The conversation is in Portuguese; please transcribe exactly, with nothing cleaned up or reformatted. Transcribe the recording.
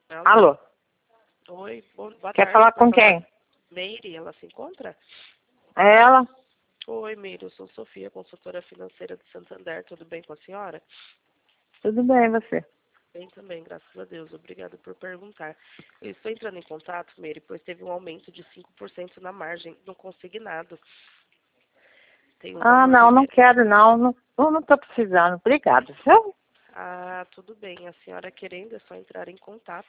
Alô? Alô? Oi, boa, boa Quer tarde. falar por com favor. quem? Meire, ela se encontra? É ela? Oi, Meire, eu sou Sofia, consultora financeira de Santander. Tudo bem com a senhora? Tudo bem, você? Bem também, graças a Deus. Obrigada por perguntar. Eu estou entrando em contato, Meire, pois teve um aumento de cinco por cento na margem no consignado. Tem um Ah, valor não, não liberado. quero não. Não, eu não tô precisando. Obrigado, viu? Ah, tudo bem. A senhora querendo é só entrar em contato